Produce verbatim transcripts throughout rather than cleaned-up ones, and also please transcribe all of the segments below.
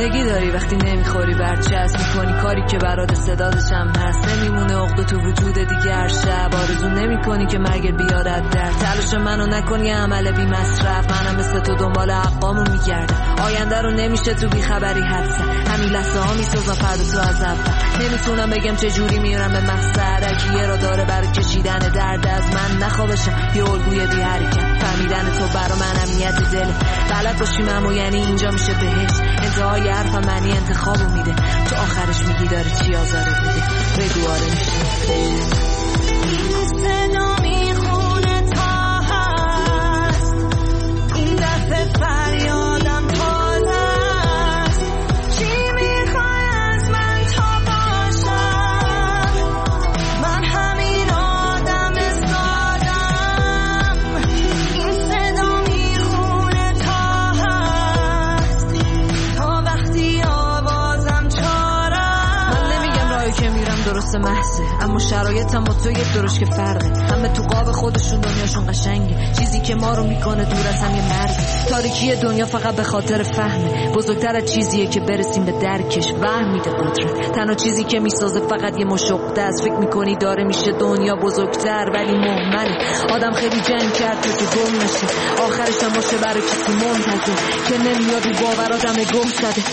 زندگی داری وقتی نمیخوری برچسب میکنی کاری که برات استعدادش هم هست، نمیمونه عقده تو وجود دیگر شب، آرزو نمیکنی که مرگ بیارد در تلاش منو نکنی عمل بی مصرف، منم مثل تو دنبال حقامو میگردم، آینده رو نمیشه تو بی خبری حدسم، همین لحظه ها میسازم فردا تو از اول، نمیتونم بگم چه جوری میرم به مقصد، کیه را داره برای کشیدن درد از من نخوابشم یه الگوی بی حرکت، فهمیدن تو برا من امنیت دله، بلد باشیم اما یعنی اینجا میشه بهش، انتهای حرفم معنی انتخابو میده، تو آخرش میگی داره چی آزارت میده، بگو آره میشه صدا میخونه تا هست این دفعه فریادم تازه است، چی میخوای از من تا باشم، من همین آدم سادم، این صدا میخونه تا هست تا وقتی آوازم چاره، من نمیگم راهی که میرم درست محضه، اما شرایطم با تو یک درش که فرقه، همه تو قاب خودشون دنیاشون قشنگه، چیزی که ما رو میکنه دور از هم یه مرد، تاریکی دنیا فقط به خاطر فهمه، بزرگتر از چیزیه که برسیم به درکش، وهم میده قدرت، تنها چیزی که میسازه فقط یه مشقده است، فکر میکنی داره میشه دنیا بزرگتر ولی مهمله، آدم خیلی جنگ کرد تو گم نشه، آخرش هم باشه برای کسی منتظر که نمیاد رو باور آدم گم زده.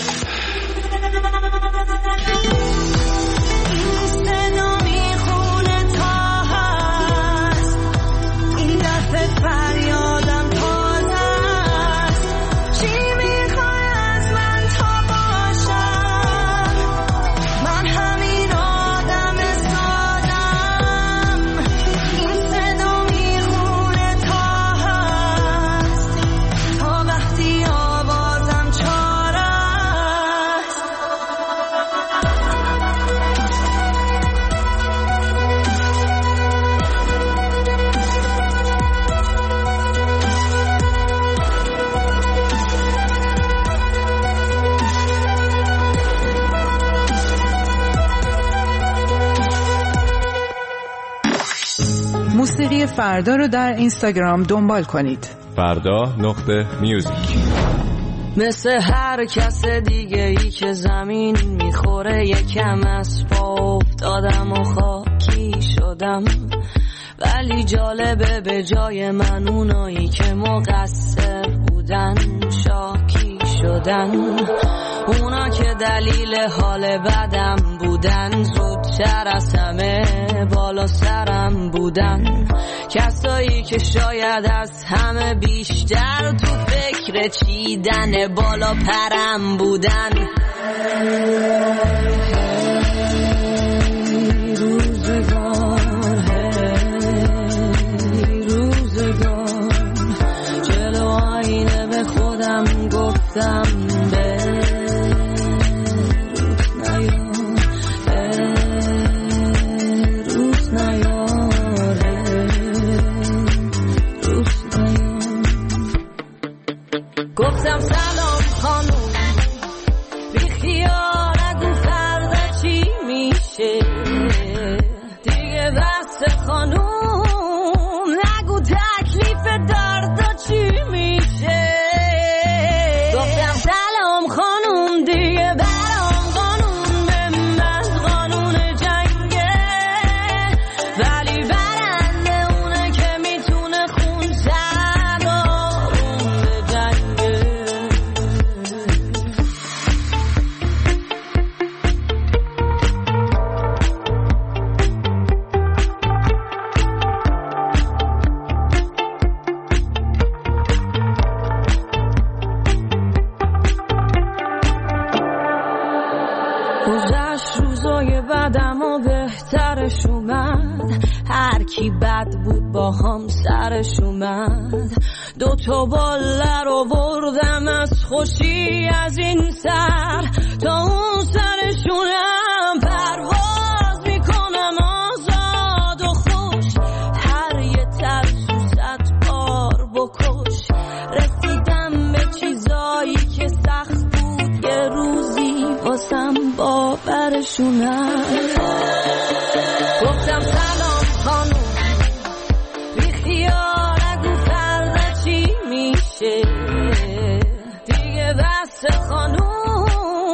فریادم تازه است، چی میخوای از من تا باشم، من همین آدم سادم، این صدا میخونه تا هست تا وقتی آوازم چاره است. موسیقی فردا رو در اینستاگرام دنبال کنید. فردا نقطه میوزیک. مثل هر کس دیگه ای که زمین میخوره یکم از پا افتادم و خاکی شدم، ولی جالبه به جای من اونایی که مقصر بودن شاکی شدن، اونا که دلیل حال بدم بودن زودتر از همه بالا سرم بودن، کسایی که شاید از همه بیشتر تو فکر چیدن بالا پرم بودن. روزگار هی روزگار جلو آینه به خودم گفتم به گفتم سلام خانوم بی خیال نگو فردا چی میشه دیگه، بس خانوم نگو تکلیف دردا چی میشه، گفتم سلام خانوم دیگه برام قانون به من قانون جنگه، ولی برنده اونه که میتونه خون سر آروم به جنگه. گذشت روزای بعدم و بهترش اومد، هر کی بد بود با هم سرش اومد، دو تا باله رو بردم از خوشی از این سر تا اون سرشونم پرواز میکنم آزاد و خوش، هر یه ترسو صد بار بکش، رسیدم به چیزایی که سخت بود یه روزی واسم باورشونم، گفتم سلام خانوم بی خیال نگو فردا چی میشه دیگه، بس خانوم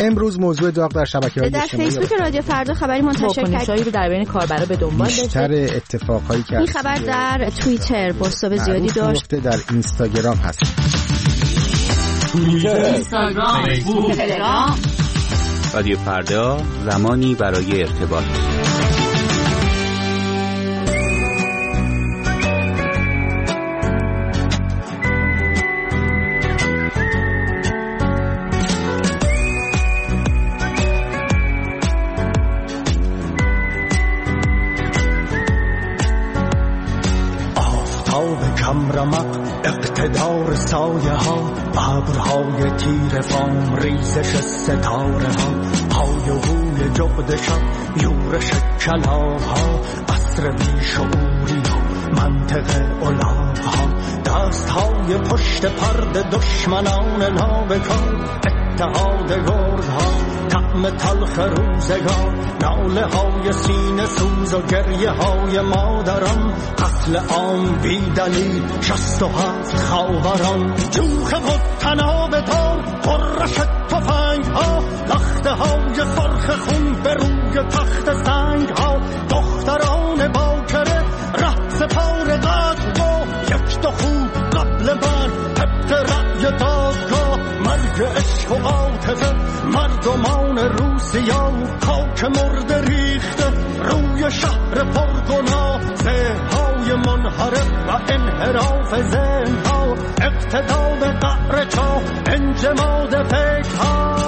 امروز موضوع داغ در شبکه‌های اجتماعی در فیسبوک رادیو فردا خبری منتشر کرد رو در بین کاربرا به دنبال داشت. بیشتر اتفاقایی که این خبر در توییتر بوستاب زیادی داشت. در اینستاگرام هست. توییتر، اینستاگرام، فیسبوک، تلگرام. رادیو فردا، زمانی برای ارتباط. اقتدار سایه ها، ابرهای تیر فام، ریزش ستاره ها، های و هوی جغد شب، یورش کلاغ ها، عصر بیشعوری ها، منطق الاغ ها، دست های پشت پرد دشمنان نابکار، اتحاد گرد ها، طعم تلخ روزگار، ناله های سینه سوز و گریه های مادران، قتل عام بی دلیل، شست و هفت خاوران، جوخ و تناب تار، قرش تفنگ ها، لخته های سرخ خون به روی تخت سنگ ها، دختران باکره رقص پاره قتل با یک دو خوب قبل من، طبق رأی دادگاه، مرگ عشق و عاطفه، مردمان روسیا، خاک مرده ریخته روی شهر پرگناه، ذهن‌های منحرف و انحراف ذهن‌ها، اقتدار قعر چاه، انجماد فکرها.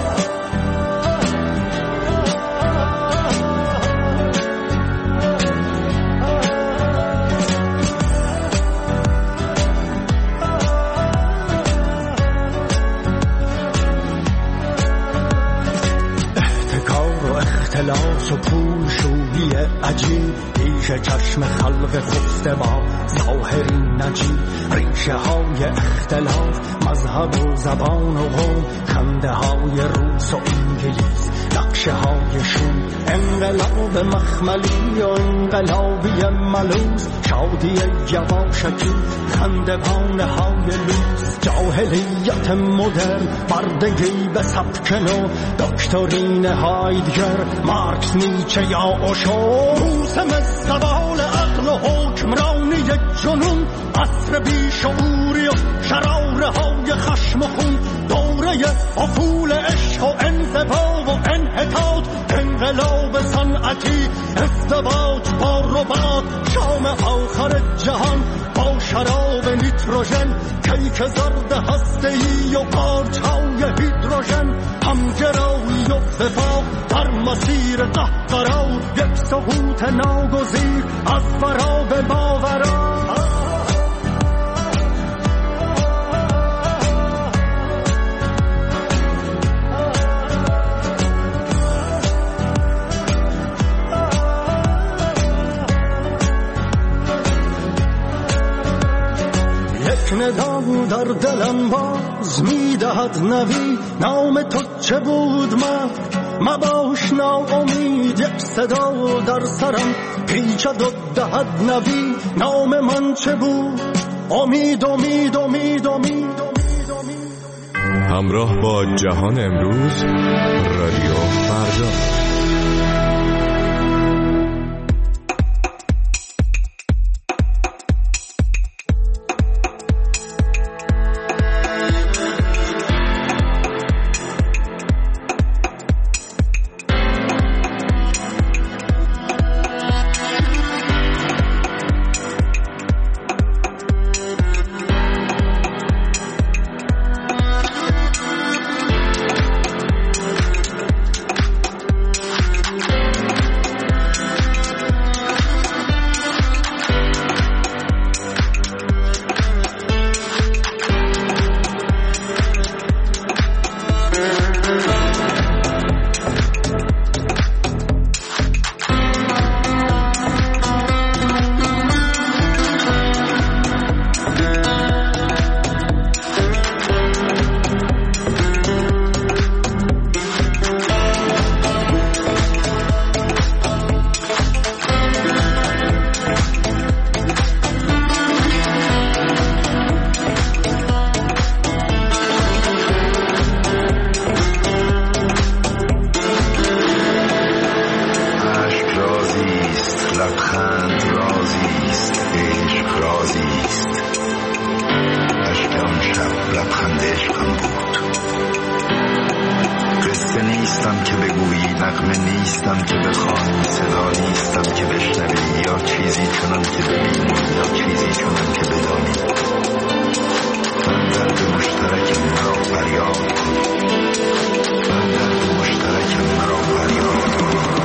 اختلاس و پول شویی عجیب، پیش چشم خلق خفته با ظاهری نجیب، ریشه های اختلاف، مذهب و زبان و قوم، خنده های روس و انگلیس، نقشه های شوم، انقلاب مخملی و انقلابی ملوز، شادی یواشکی، خندوانه های لوز، جاهلیت مدرن، بردگی به سبک نو، دکترین هایدگر، مارکس، نیچه یا اوشو، موسم زوال عقل و حکمرانی جنون، عصر بیشعوری و شراره های خشم و خون، دوره افول عشق و انزوا و انحطاط، انقلاب صنعتی، ازدواج با ربات، شام آخر جهان با شراب نیتروژن، کیک زرد هسته‌ای و قارچ‌های هیدروژن، همگرایی و وفاق در مسیر قهقرا، یک سقوط ناگزیر از فرا به باورا. ندام در دلم باز میدهد نوی، نام تو چه بود من مباش ناامید، یک صدا در سرم پیچد و دهد نوی، نام من چه بود؟ امید امید امید امید امید. همراه با جهان امروز، رادیو فردا. نیستم که بگویی، نغمه نیستم که بخوانی، صدا نیستم که بشنوی، یا چیزی چنان که ببینی یا چیزی چنان که بدانی. من درد مشترک مرا فریاد کن، من درد مشترک مرا فریاد کن.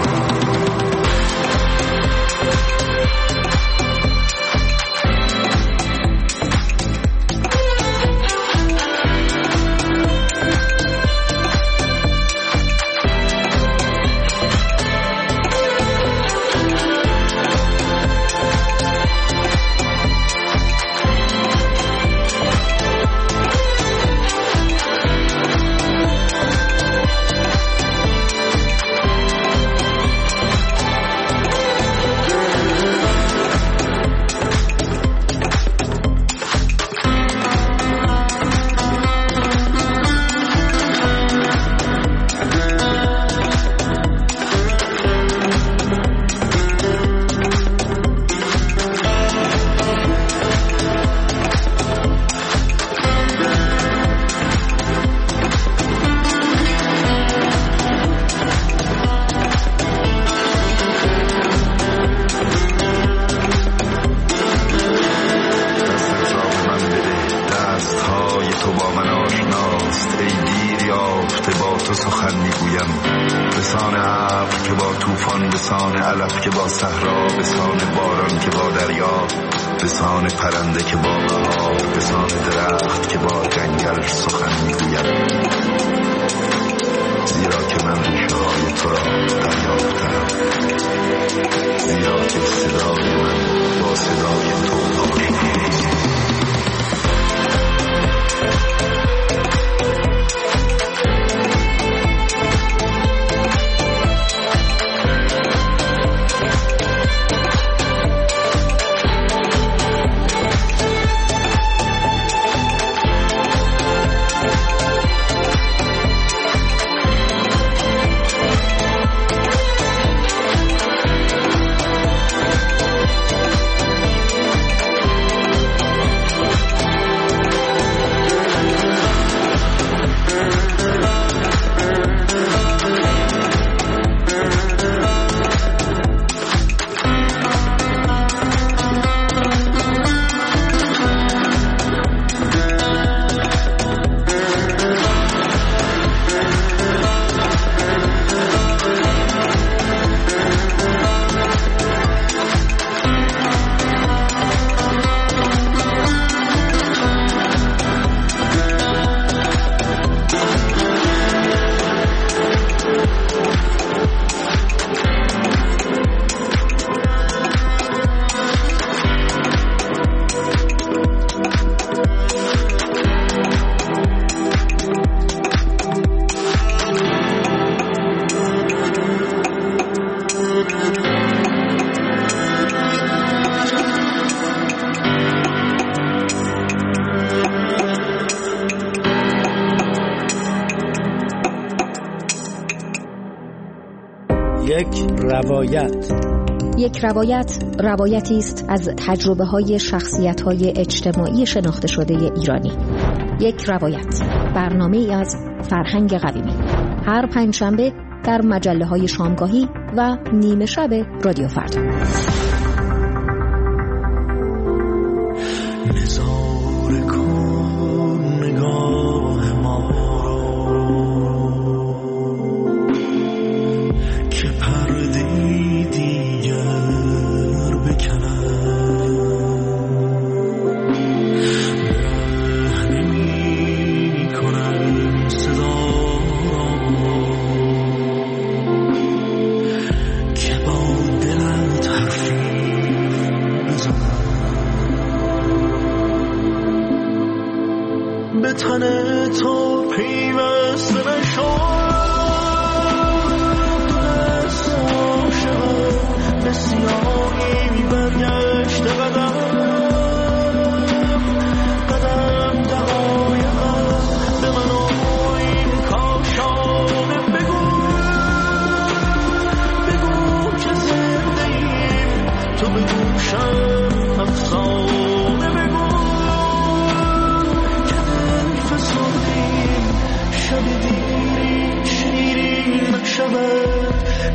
یک روایت. یک روایت روایتی است از تجربه های شخصیت های اجتماعی شناخته شده ایرانی. یک روایت، برنامه ای از فرهنگ قویمی، هر پنجشنبه در مجله های شامگاهی و نیمه شب رادیو فردا.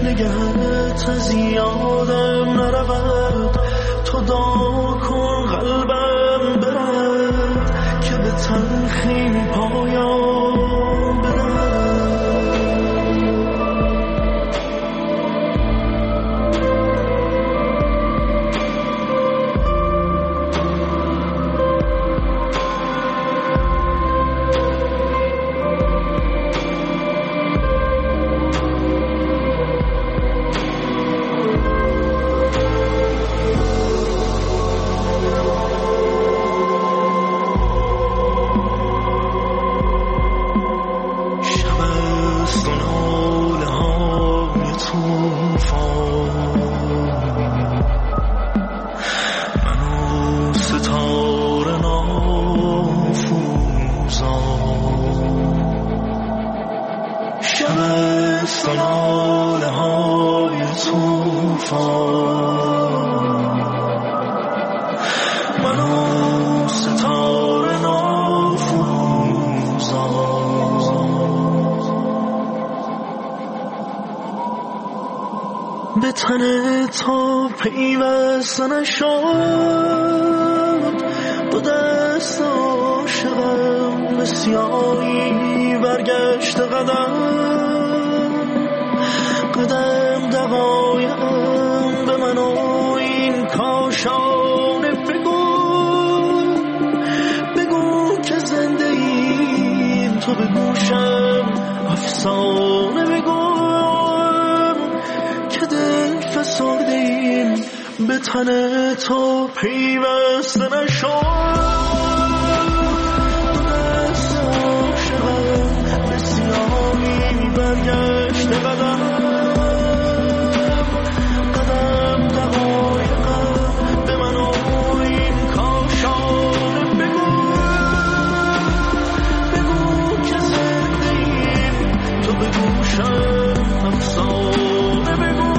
نگهت از یادم نرود، تو دعا کن قلبم برد که به تلخی پایان برد. به تن تو پیوسته نشد، با دست عاشقم به سیاهی برگشت قدم قدم دقایقم به من و این کاشانه بگو بگو که زنده ایم، تو به گوشم افسانه بگو که دل فسرده ایم، به تن تو پیوسته نشد. برگشت قدم قدم دقایقم به من و این کاشانه بگو بگو که زنده ایم، تو به گوشم افسانه بگو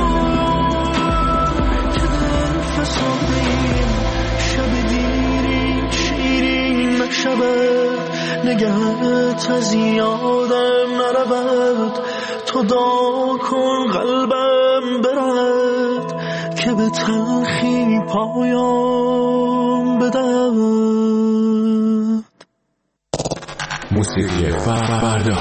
که دل فسرده ایم، شب دیرین شیرین نشود، نگهت از یادم نرود، تو دعا کن قلبم برد که به تلخی پایان بدهد. موسیقی فردا.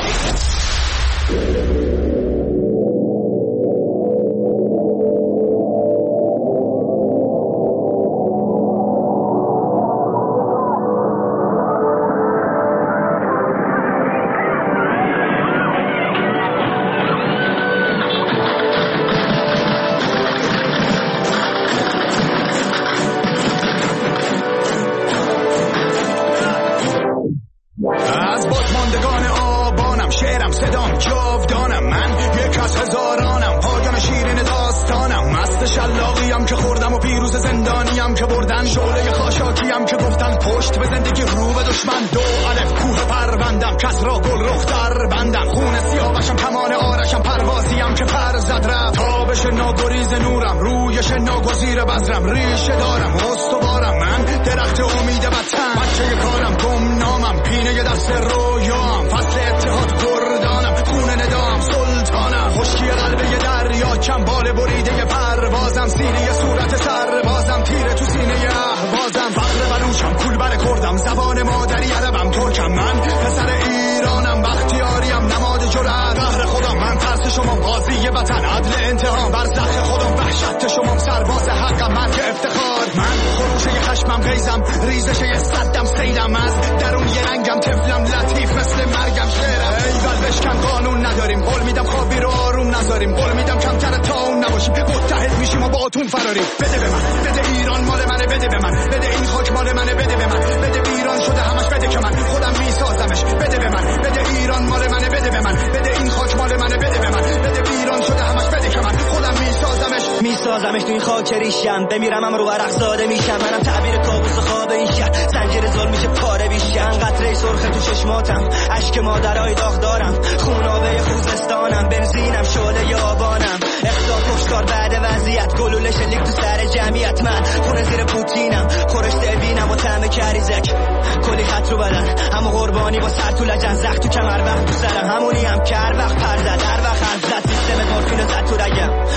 بمیرم هم رو ورق زاده میشم، منم تعبیر کابوس و خواب این شهر، زنجیر ظلم میشه پاره بیشم، قطره سرخ تو چشماتم، عشق مادرای داغ دارم، خونابه خوزستانم، بنزینم شعله آبانم، اخدا کشتار بعد وضعیت، گلوله شلیک تو سر جمعیت، من خونه زیر پوتینم، خورش دلبینم و طعم کریزک، کلی خط رو بدن همو قربانی با سر تو لجن، زخ تو کمر وقت تو سرم، همونی هم کر وقت پر زد در وقت حرف زد، سیستم مورفین زد تو رگم،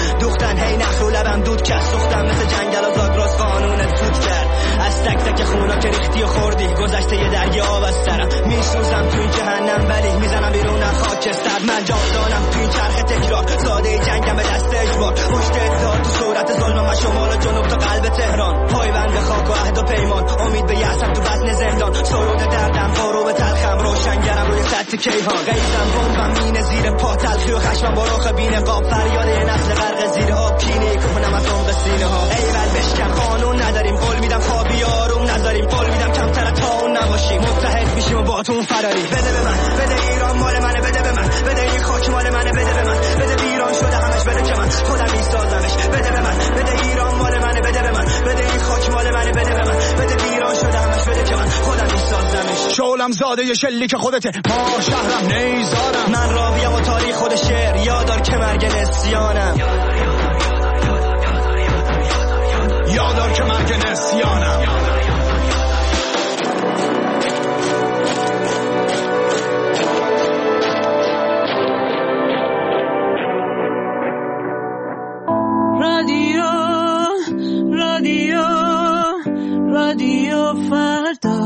مقصرم، میسوزم تو این جهنم ولی میزنم بیرون از خاکستر. من جاودانم تو این چرخ تکرار، ساده جنگم به دست اجبار، پشت اتحاد تو صورت ظلمم از شمال و جنوب تا قلب تهران. پایبند خاک و عهد و پیمان، امید به یأسم تو بطن زندان، سرود دردم بارو به تلخم، روشنگرم روی سطح کیهان. غیظم بمبم مینه زیر پا، تلخی و خشمم با رخ بی نقاب، فریاد یه نسل غرق زیر آب، کینه کنم از عمق سینه ها. ایول بشکن قانون نداریم، قول میدم خوابی آروم نذاریم، قول میدم کمتر تا اون نباشیم، متحد میشیم و با تو فراری. بده به من، بده ایران مال منه، بده به من، بده این خاک مال منه، بده به من، بده ایران شده همش، بده که من خودم میسازمش، بده به من، بده ایران مال منه، بده به من، بده این خاک مال منه، بده به من، بده ایران شده همش، بده که من خودم میسازمش. شولم زاده شلیک خودته، ما شهرم نیزارم، من راویم و تاریخ خود شعر، یادار که مرگ نسیانم، یادار که مرگ نسیانم. رادیو رادیو رادیو فردا.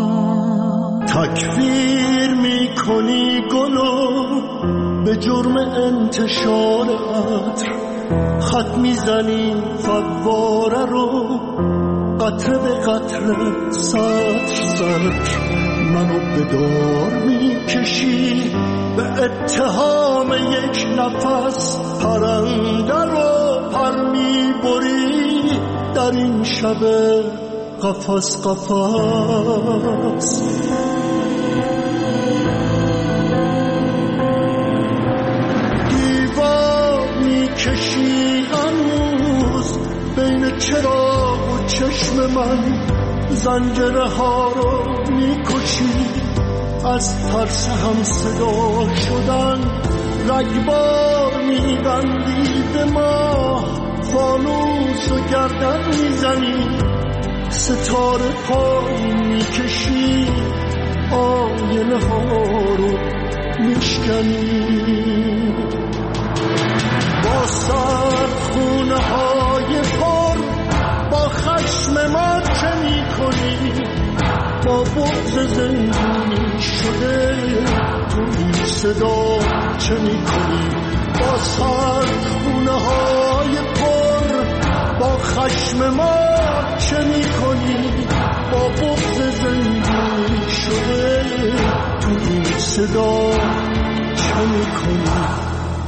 تکفیر میکنی گلو به جرم انتشار عطر، خط میزنی فواره رو قطره به قطره، سطر سطر منو به دار میکشی، به اتهام یک نفس پرنده رو پر میبری، در این شب قفس قفس. دیوار میکشی هنوز بین چراغ و چشم من، زنجره ها رو میکشی، از ترس هم صدا شدن رگبار میبندی به ما، فانوس و گردن میزنی، ستاره پای میکشی، آینه ها رو میشکنی، با سرخونه های پر با خشم ما چه میکنی، با بغض زندونی شده تو این صدا چه میکنی، با سرخونه های پر با خشم ما چه میکنی، با بغض زندونی شده تو این صدا چه میکنی.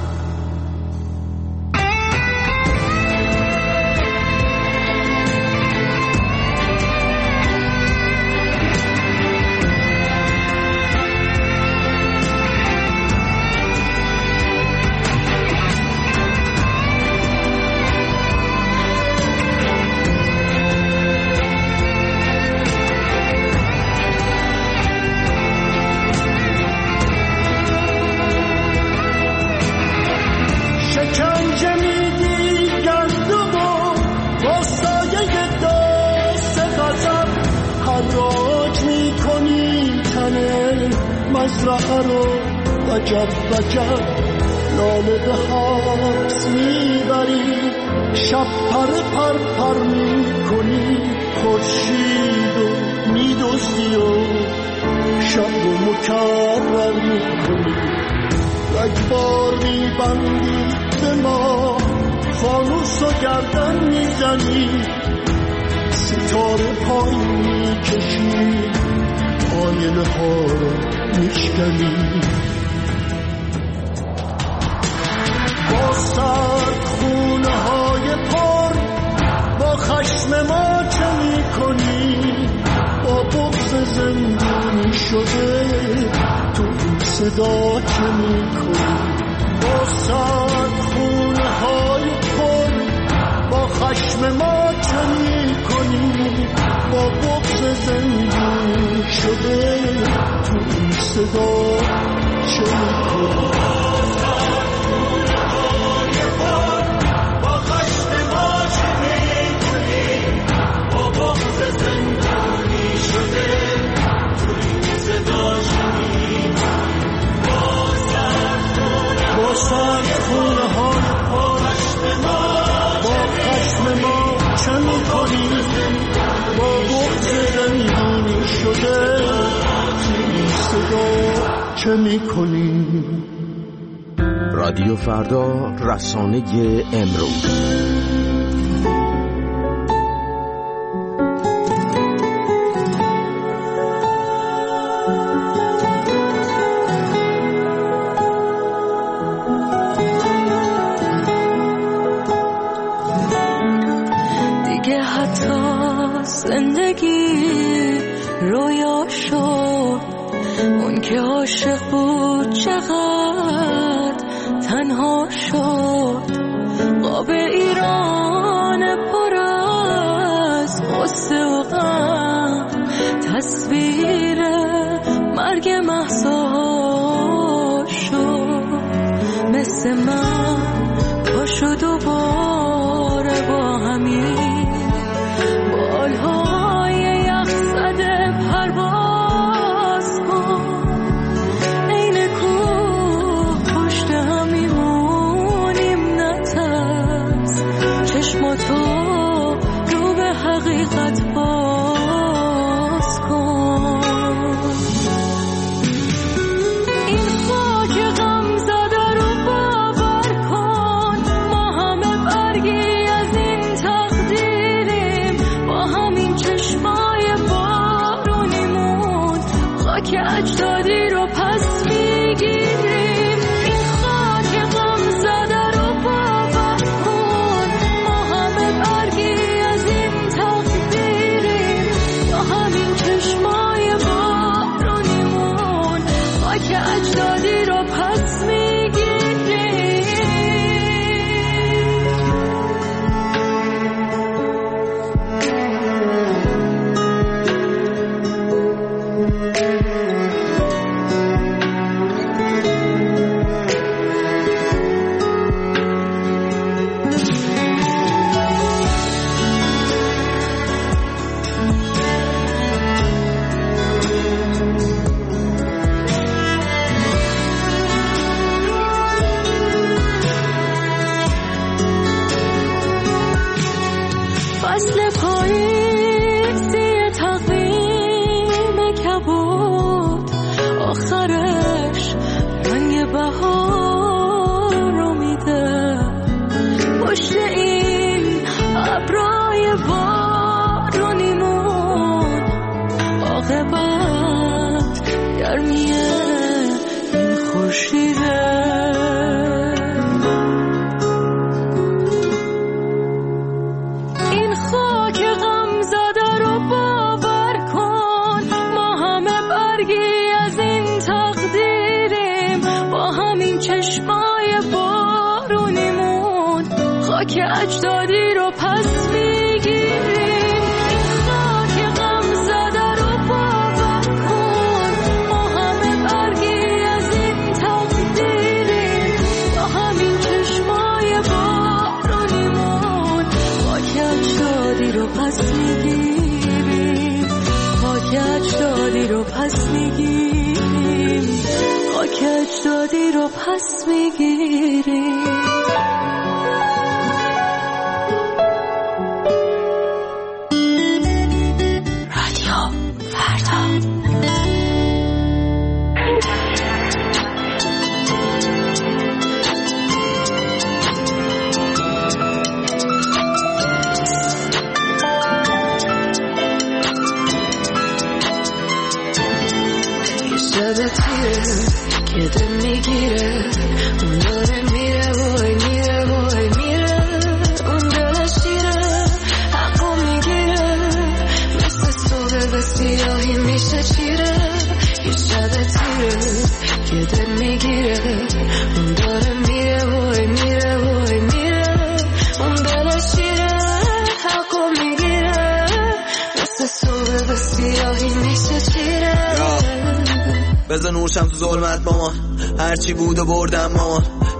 مزرعه رو وجب وجب لاله به حبس میبری، شب پر پر پر میکنی، خورشید و میدوزی و شب رو مکرر میکنی، رگبار میبندی به ما، فانوس و گردن میزنی، ستاره پای میکشی، آینه ها رو میشکنی، با سرخونه های پر با خشم ما چه میکنی، با بغض زندونی شده تو این صدا چه میکنی، با سرخونه های پر با خشم ما چه میکنی، با بغض زندونی شده تو این صدا چه میکنی. سرخونه های پر با خشم ما چه میکنی، با بغض زندونی شده چه میکنی؟ رادیو فردا، رسانه امروز. دیگه حتی زندگی رویا شد، اون که عاشق بود چقدر تنها شد. قاب ایران پر از غصه و غم، تصویر مرگ مهسا شد. مثل من پاشو دوباره با همین بالهای یخ زده پرواز کن. این کوه پشت هم میمونیم نترس، چشماتو رو به حقیقت باز کن. این خاک غم زده رو باور کن، ما همه برگی از این تقدیریم. با همین چشمای بارونیمون خاک اجدادی رو پس میگیریم. این خاک غم زده رو باور کن، ما همه برگی از این تقدیریم. با همین چشمای بارونیمون خاک اجدادی رو پس میگیریم. فصل پاییزی تقویم کبود، آخرش رنگ بهار رو میده. پشت این ابرای بارونیمون عاقبت گرمی این خورشیده. این خاک غم زده رو باور کن، ما همه برگی از این تقدیریم. با همین چشمای بارونیمون خاک اجدادی رو پس میگیریم. این خاک غم زده رو باور کن، ما همه برگی از این تقدیریم. با همین چشمای بارونیمون خاک اجدادی رو پس میگیریم. خاک اجدادی رو پس میگیریم. خاک اجدادی رو پس میگیریم. رادیو فردا. شده تیره که دل میگیره، اون داره میره وای میره وای میره. اون دلش شیره حقو میگیره، مثل صبح به سیاهی میشه چیره. یه شب تیره که دل میگیره، اون داره میره وای میره وای میره. اون دلش شیره حقو میگیره، مثل صبح به سیاهی میشه چیره. بزن نورشم تو ظلمت مامان، هرچی بود و بردم مامان.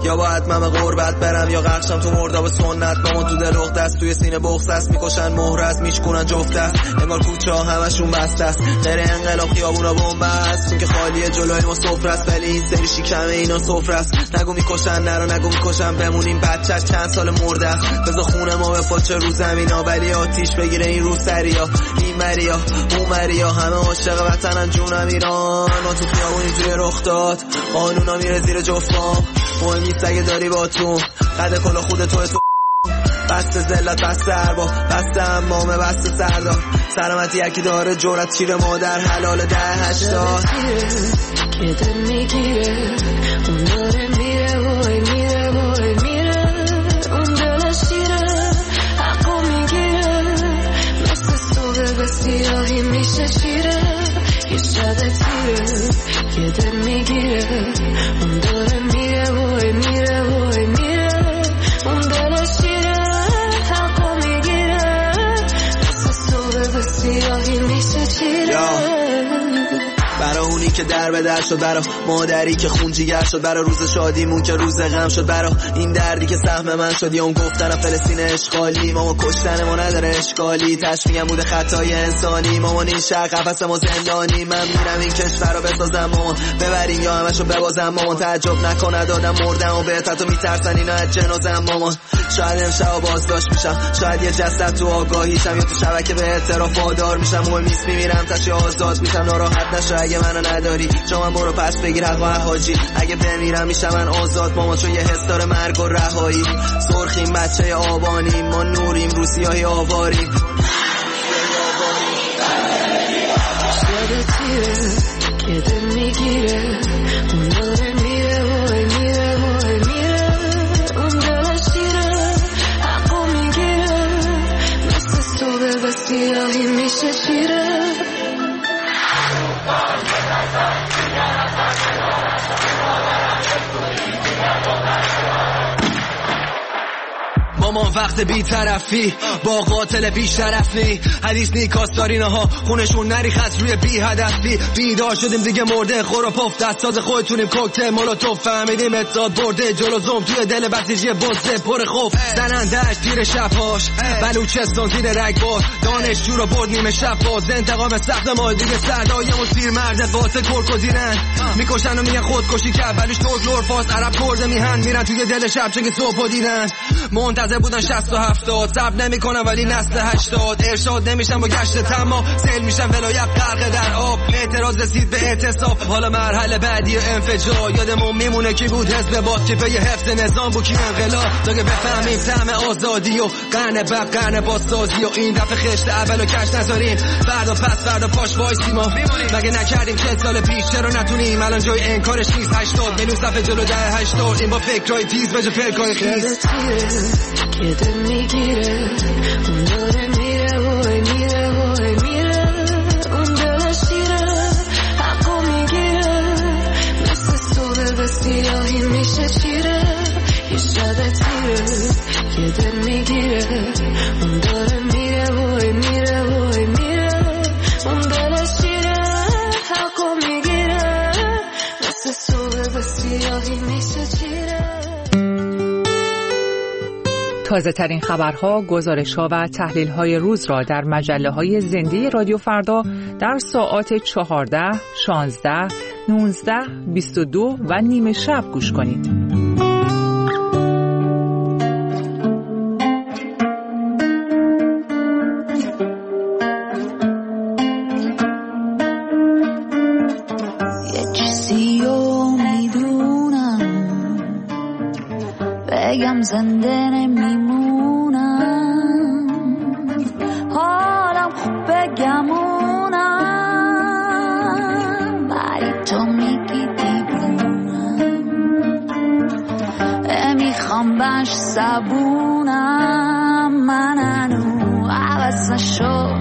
یا باید من به غربت برم یا غرقشم تو مرداب سنت. مامان تو دل اخت است، توی سینه بغض است، میکشن مهر است، میشکنن جفت است، انگار کوچه ها همشون بسته است. غیر انقلاب خیابونا بمب است، چون که خالیه جلوی ما سفره است، ولی این سری شکم اینا سفره است. نگو میکشن نرو نگو میکشن، بمونیم بچه‌ش چند سال مرده است. بذار خونه ما به پاچه رو زمینا، ولی آتیش بگیره این رو سریا. این مریا اون مریا همه عاشق وطنن جونم ایران. ما تو خیابونی توی رخ داد، قانونا میره زیر جفام. مهم نیست اگه داری با تو قد کلا خود توی تو. بسته ذلت بسته ارباب بسته امامه بسته سردار. سلامتی یکی داره جورت چیره مادر حلال ده هشتاد. که دل میگیره اون داره میره وای میره وای میره. اون دل شیره حقو میگیره، مثل صبح به سیاهی میشه شیره. یه شب تیره که دل میگیره اون داره میره وای میره وای میره. اون دل شیره حقو میگیره، مثل صبح به سیاهی میشه چیره. برا اونی که در به در شد، برا مادری که خون جیگر شد، برا روز شادیمون که روز غم شد، برا این دردی که سهم من شد. یا اون گفتن فلسطین اشغالی، ماما کشتن ما نداره اشکالی، تشمیعم بوده خطای انسانی. مامان این شهر قفس ما زندانی، من میرم این کشور رو بسازم مامان، ببریم یا همشو ببازم مامان. تعجب نکنه دادم مردم و بهت تو میترسن اینا از جنازم مامان. شاید امشب بازداشت میشم، شاید یه جسد تو آگاهیشم، یا تو شبکه به اعتراف وادار میشم. مهم نیست میمیرم تشی آزاد میشم، ناراحت نشو اگه منو نداری. چون من برو پس بگیر حق و حاجی، اگه بمیرم میشم من آزاد مامان. چون یه حس داره مرگ و رهایی. سرخیم بچه آبانیم، ما نوریم رو سیاهی آواریم. شب تیره که دل میگیره اون داره میره وای میره وای میره. اون دل شیره حقو میگیره، مثل صبح به سیاهی میشه شیره. مامان وقت بی طرفی با قاتل بی شرفی، حدیث نیکاستارینه ها خونشون نریخ از روی بی هدفی. بیدار شدیم دیگه مرده خور و پف، دستاز خودتونیم کوکتل مولوتوف. فهمیدیم اتحاد برده جلو زوم، توی دل بسیجی بزده پر خوف. زنندش تیر شبهاش بلوچستان زیر رگبار، دانشجو رو برد نیمه شب باز. انتقام سخت ما دیگه سردای مصیر مرد واسه کرکوزینن، میکشن و میگن خودکشی کرد ولیش توز لور فاس عرب کرده میهن. میرن توی دل شب چون که صبح دیدن، منتظر بودن شصت و هفتاد. صبر نمیکنن ولی نسل هشتاد. ارشاد نمیشن با گشت تمام، سیل میشن ولایت غرق در آب. اعتراض رسید به اعتصاب، حالا مرحله بعدی انفجار. یادمون میمونه کی بود حزب باد، که به هفت نظام بود کی انقلاب. تا که بفهمیم طعم آزادی و قرن بعد قرن بازسازی، و این دفعه خشت اولو کش نذاریم. فردا پس فردا پاش وایسیم ما، مگه نکردیم چند سال پیش چرا نتونیم الان جای انکارش نیست. هشتاد میلیون صفحه جلو ده هشتاد، این با فکرای تیز بجه پلکای خیز. که دل میگیره اون داره میره وای میره وای میره. اون دل شیره حقو میگیره، مثل صبح به سیاهی میشه چیره. یه شب تیره که دل میگیره اون داره میره وای میره وای میره. اون دل شیره حقو میگیره، مثل صبح به سیاهی میشه چیره. تازه ترین خبرها، گزارش‌ها و تحلیل‌های روز را در مجله‌های زنده رادیو فردا در ساعات چهارده، شانزده، نوزده، بیست و دو و نیمه شب گوش کنید. یه چیزی رو میدونم بگم زنده نمیمونم، حالم خوب بگمونم، ولی تو میگی دیوونم. میخوام باش زبونم، من هنو عوض نشو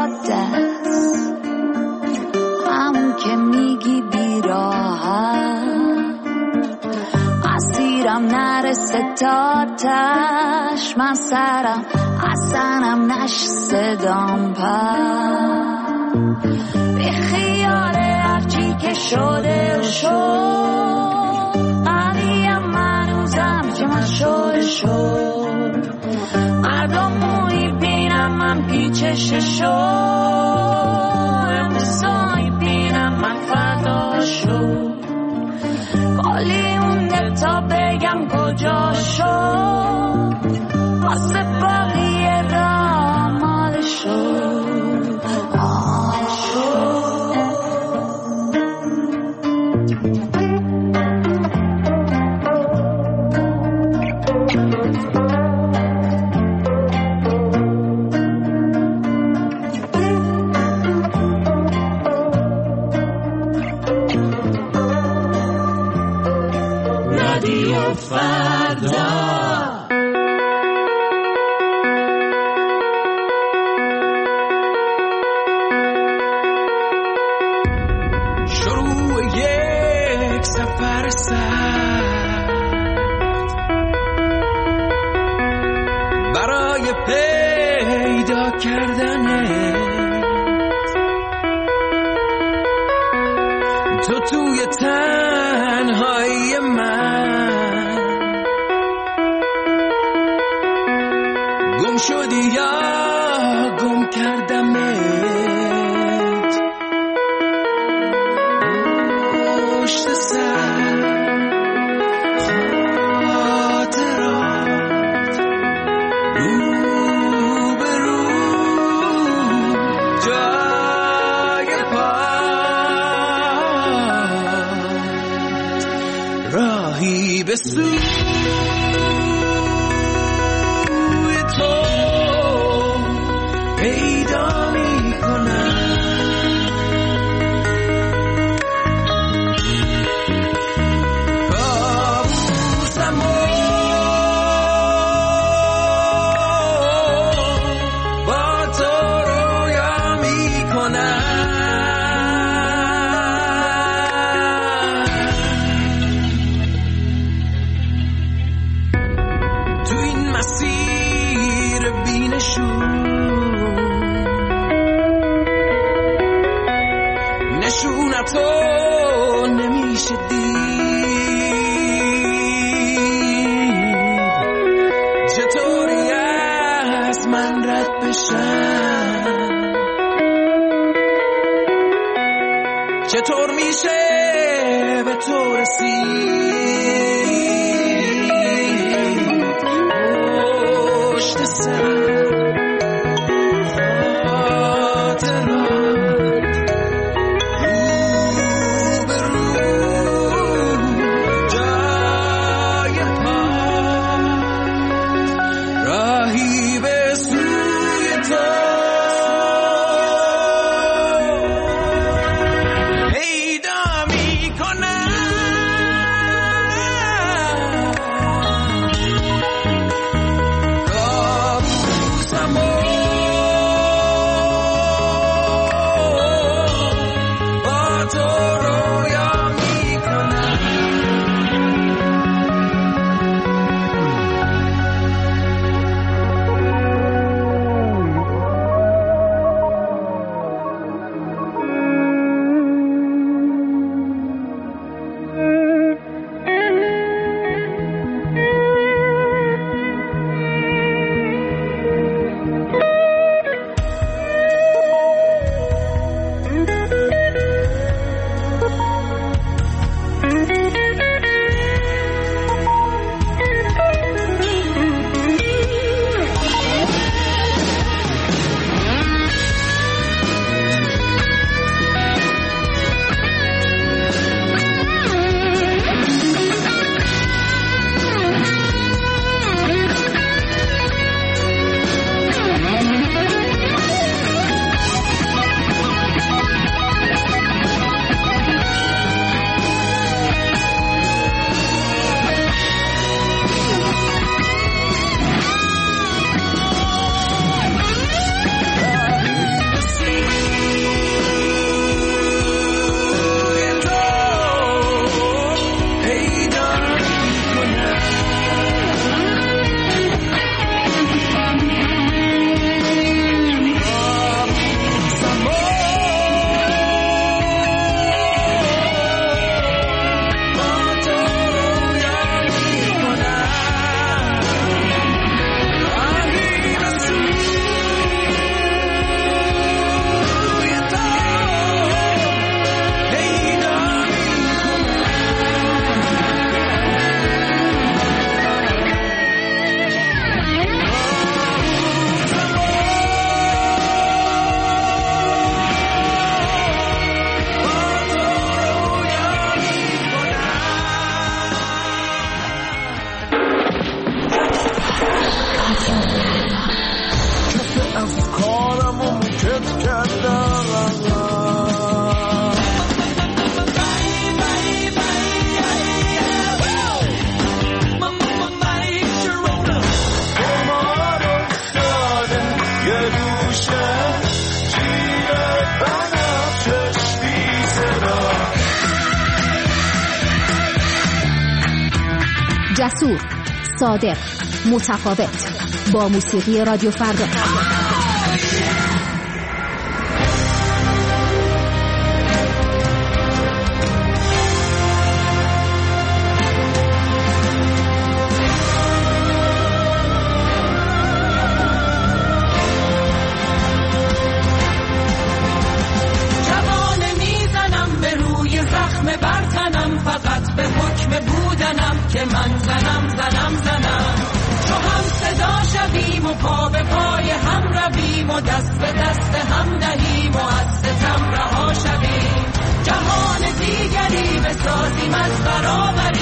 ساده است، همون که میگی بیراحت، اسیرم نرسه تا تش، من سرم اصنم نش صدام پر، به خیال هرچی که شده و شد، قویم منوزم که من شده شد، مردم موی بینم من پیچش شد، امروزایی بینم من فردا شد، کلی مونده تا بگم کجا شد، واسه باقیه را آماده شد، آماده شد. رادیو فردا برای پیدا کردنت، تو توی تنهایی من گم شدی یا گم کردمت، پشت سر خاطرات رو به رو جای پات، راهی به سوی تو پیدا می کنم، تو نمیشه دید، چطوری از من رد بشم، چطور میشه به تو رسید، پشت سر جسور، صادق، متفاوت، با موسیقی رادیو فردا. که من زنم زنم زنم چو هم صدا شویم و پا به پای هم رویم و دست به دست هم دهیم و از ستم رها شویم جهان دیگری بسازیم از برابری